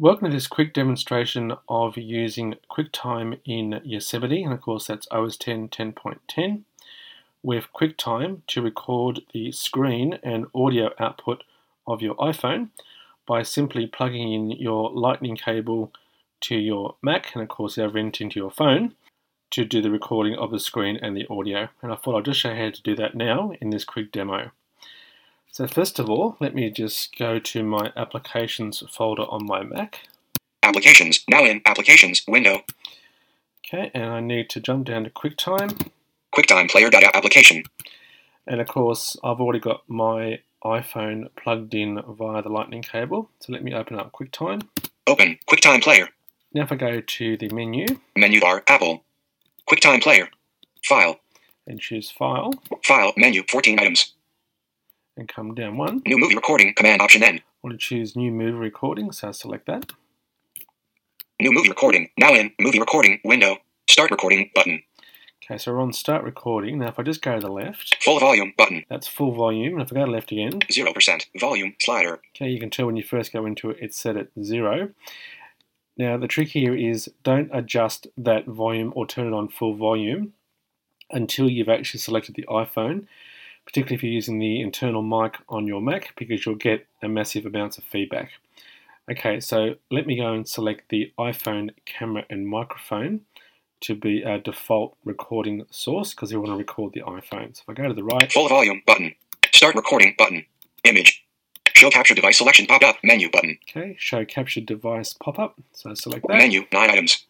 Welcome to this quick demonstration of using QuickTime in Yosemite, and of course that's OS 10 10.10, with QuickTime to record the screen and audio output of your iPhone by simply plugging in your lightning cable to your Mac and of course the other end into your phone to do the recording of the screen and the audio. And I thought I'll just show you how to do that now in this quick demo. So first of all, let me just go to my Applications folder on my Mac. Applications, now in Applications window. Okay, and I need to jump down to QuickTime. QuickTime Player application. And of course, I've already got my iPhone plugged in via the lightning cable. So let me open up QuickTime. Open QuickTime Player. Now if I go to the menu. Menu bar, Apple. QuickTime Player. File. And choose File. File, menu, 14 items. And come down one. New movie recording, Command Option N. I want to choose New Movie Recording, so I'll select that. New movie recording, now in Movie Recording window. Start recording button. Okay, so we're on Start Recording. Now if I just go to the left. Full volume button. That's full volume. And if I go to left again. 0% volume slider. Okay, you can tell when you first go into it, it's set at 0. Now the trick here is don't adjust that volume or turn it on full volume until you've actually selected the iPhone, particularly if you're using the internal mic on your Mac, because you'll get a massive amounts of feedback. Okay, so let me go and select the iPhone camera and microphone to be our default recording source, because we want to record the iPhone. So if I go to the right. Full volume button. Start recording button. Image. Show capture device selection pop-up menu button. Okay, show capture device pop-up. So select that. Menu, 9 items.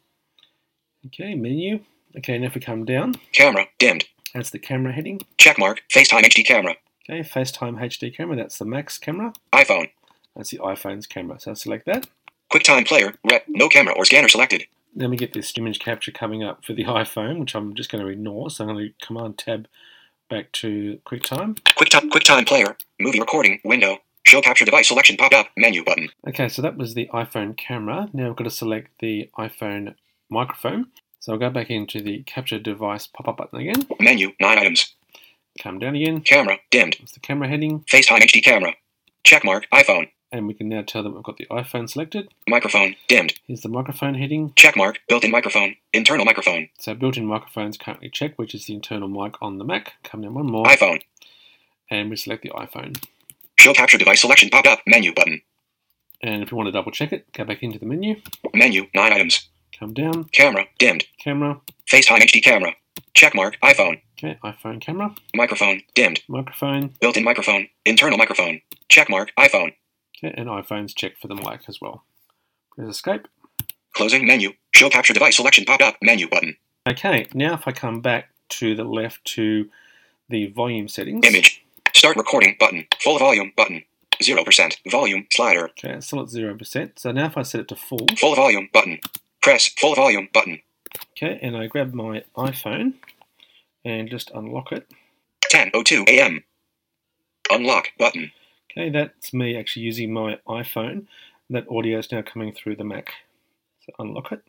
Okay, menu. Okay, now if we come down. Camera, dimmed. That's the camera heading. Checkmark, FaceTime HD camera. Okay, FaceTime HD camera, that's the Mac's camera. iPhone. That's the iPhone's camera, so select that. QuickTime Player, no camera or scanner selected. Then we get this image capture coming up for the iPhone, which I'm just going to ignore, so I'm going to Command Tab back to QuickTime. QuickTime Player, movie recording window. Show capture device selection pop-up menu button. Okay, so that was the iPhone camera. Now we've got to select the iPhone microphone. So I'll go back into the capture device pop-up button again. Menu, 9 items. Come down again. Camera, dimmed. That's the camera heading. FaceTime HD camera. Checkmark, iPhone. And we can now tell that we've got the iPhone selected. Microphone, dimmed. Here's the microphone heading. Checkmark, built-in microphone, internal microphone. So built-in microphone is currently checked, which is the internal mic on the Mac. Come down one more. iPhone. And we select the iPhone. Show capture device selection pop-up menu button. And if you want to double check it, go back into the menu. Menu, 9 items. Come down. Camera, dimmed. Camera. FaceTime HD camera. Checkmark, iPhone. Okay, iPhone camera. Microphone, dimmed. Microphone. Built-in microphone, internal microphone. Checkmark, iPhone. Okay, and iPhone's checked for the mic as well. Press escape. Closing menu. Show capture device selection pop-up menu button. Okay, now if I come back to the left to the volume settings. Image. Start recording button. Full volume button. 0% volume slider. Okay, it's still at 0%. So now if I set it to full. Full volume button. Press full volume button. Okay, and I grab my iPhone and just unlock it. 10:02 a.m. Unlock button. Okay, that's me actually using my iPhone. That audio is now coming through the Mac. So unlock it.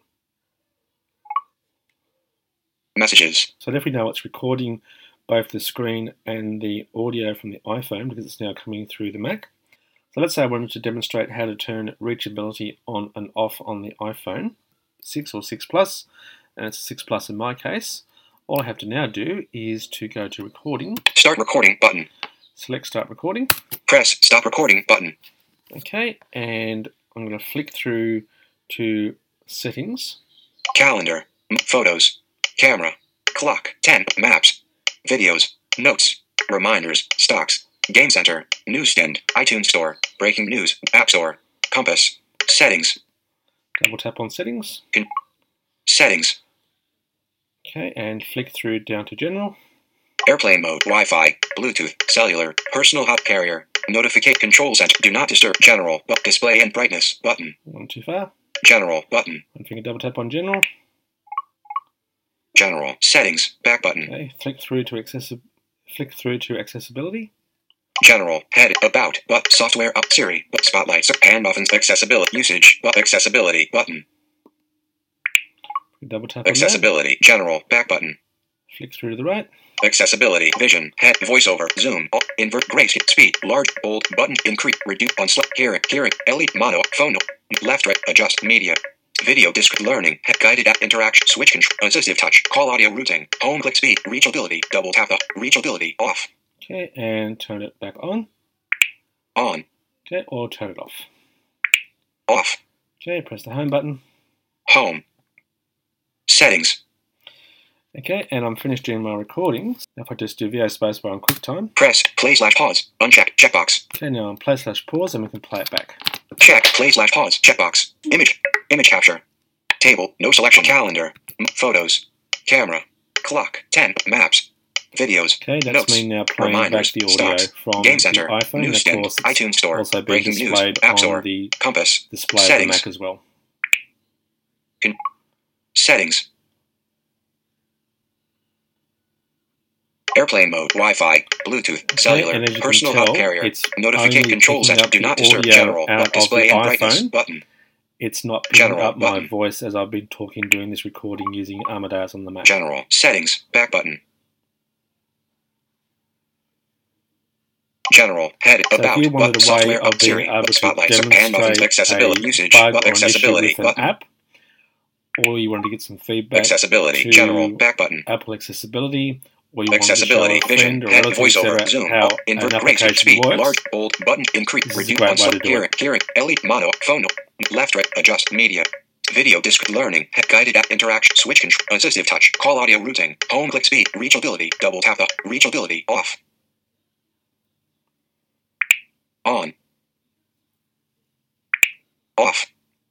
Messages. So I definitely know it's recording both the screen and the audio from the iPhone because it's now coming through the Mac. So let's say I wanted to demonstrate how to turn reachability on and off on the iPhone 6 or 6 Plus, and it's 6 Plus in my case. All I have to now do is to go to recording. Start recording button. Select start recording. Press stop recording button. Okay, and I'm going to flick through to settings. Calendar, photos, camera, clock, 10, maps, videos, notes, reminders, stocks, game center, newsstand, iTunes store, breaking news, app store, compass, settings. Double tap on settings. Settings. Okay, and flick through down to general. Airplane mode, Wi-Fi, Bluetooth, cellular, personal hot carrier, notificate control center, do not disturb, general, display and brightness, button. One too far. General, button. One finger double tap on general. General, settings, back button. Okay, flick through to accessibility. General, head, about, software up, Siri, spotlights, and muffins, accessibility, usage, accessibility, button. Double tap on accessibility, that. general, back button. Flick through to the right. Accessibility, vision, head, voiceover, zoom, invert, grace, speed, large, bold, button, increase, reduce, on select, hearing, elite, mono, phone, left, right, adjust, media, video, disc, learning, guided app, interaction, switch control, assistive touch, call audio routing, home click speed, reachability, double tap up, reachability, off. Okay, and turn it back on. On. Okay, or turn it off. Off. Okay, press the home button. Home. Settings. Okay, and I'm finished doing my recordings. Now if I just do VO spacebar on QuickTime. Press play/pause. Uncheck checkbox. Okay, now on play/pause and we can play it back. Check play/pause. Checkbox. Image capture. Table. No selection. Calendar. Photos. Camera. Clock. 10. Maps. Videos. Okay, that's notes, me now playing reminders, back the audio stocks, from Game Center, the iPhone. Newsstand, and of course, iTunes Store, also being breaking news, displayed App on Store, the compass, display of settings, the Mac as well. Settings. Airplane mode, Wi-Fi, Bluetooth, cellular, and as you personal can tell, hub carrier, it's notification control picking set, up do the not disturb, audio general, out display of the and brightness, iPhone. button. It's not picking General up my button. voice as I've been talking doing this recording using Amadeus on the Mac. General, settings, back button. General, head, So about, if you wanted a way software, of being Siri, able to spotlight, and buttons, demonstrate accessibility, a usage, bug or an issue accessibility, with an button. app, or you wanted to get some feedback Accessibility, to general, back button. Apple accessibility, or you wanted Accessibility, to show a vision, friend or head, relative, voiceover, etc., zoom, how an invert, grace, application speed, works, large, bold, button, increase, this is a reduce, great on way to do it. hearing, elite, mono, phone, left, right, adjust, media, video, disc, learning, guided app, interaction, switch control, assistive touch, call audio routing, home click speed, reachability, double tap up, reachability, off. On. Off.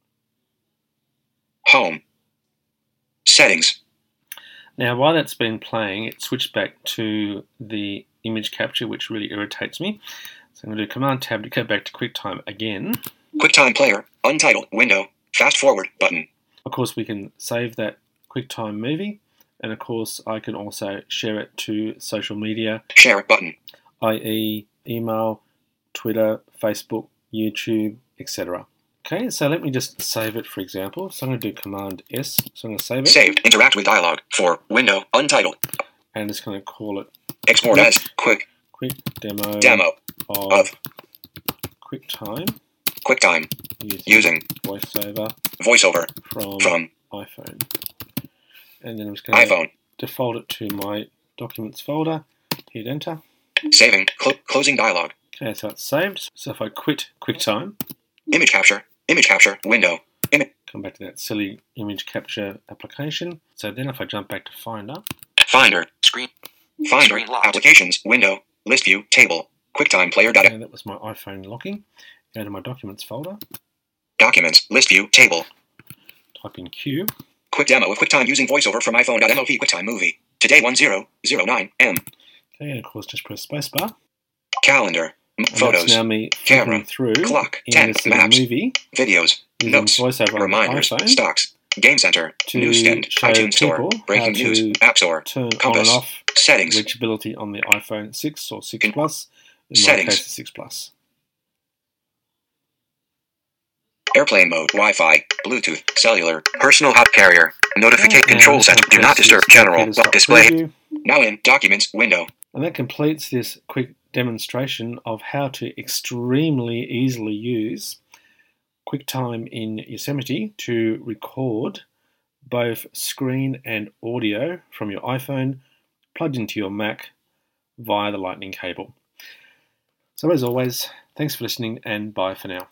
Home. Settings. Now, while that's been playing, it switched back to the image capture, which really irritates me. So I'm going to do Command-Tab to go back to QuickTime again. QuickTime Player, untitled, window, fast forward, button. Of course, we can save that QuickTime movie, and of course, I can also share it to social media. Share button. i.e. email, Twitter, Facebook, YouTube, etc. Okay, so let me just save it, for example. So I'm going to do Command S. So I'm going to save it. Saved. Interact with dialog. For window. Untitled. And just going to call it Export as quick demo of QuickTime QuickTime using voiceover from iPhone. And then I'm just going to default it to my documents folder. Hit enter. Saving. Closing dialog. Okay, so it's saved. So if I quit QuickTime, image capture window. Come back to that silly image capture application. So then if I jump back to Finder, screen applications window, list view table, QuickTime player data. And that was my iPhone locking. Go to my documents folder. Documents, list view table. Type in Q. Quick demo of QuickTime using voiceover from iPhone.mov QuickTime movie. Today 1009 M. Okay, and of course just press spacebar. Calendar. Photos, that's now me camera, through clock, in 10, this maps, movie, videos, notes, voiceover reminders, on the iPhone, stocks, Game Center, Newsstand, show iTunes Store, people breaking how news, to App Store, turn compass, on and off settings, reachability on the iPhone 6 or 6 Plus, in settings, my case, the 6 Plus. airplane mode, Wi-Fi, Bluetooth, cellular, personal hub carrier, notification control set, do not disturb, general, display, now in documents window. And that completes this quick demonstration of how to extremely easily use QuickTime in Yosemite to record both screen and audio from your iPhone plugged into your Mac via the Lightning cable. So as always, thanks for listening and bye for now.